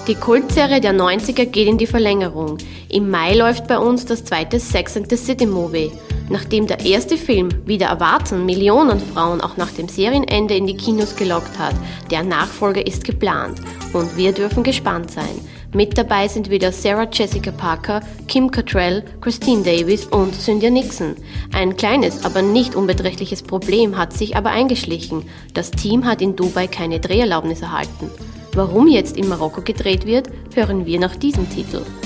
Die Kultserie der 90er geht in die Verlängerung. Im Mai läuft bei uns das zweite Sex and the City Movie. Nachdem der erste Film, wieder erwarten, Millionen Frauen auch nach dem Serienende in die Kinos gelockt hat, der Nachfolger ist geplant und wir dürfen gespannt sein. Mit dabei sind wieder Sarah Jessica Parker, Kim Cattrall, Christine Davis und Cynthia Nixon. Ein kleines, aber nicht unbeträchtliches Problem hat sich aber eingeschlichen. Das Team hat in Dubai keine Dreherlaubnis erhalten. Warum jetzt in Marokko gedreht wird, hören wir nach diesem Titel.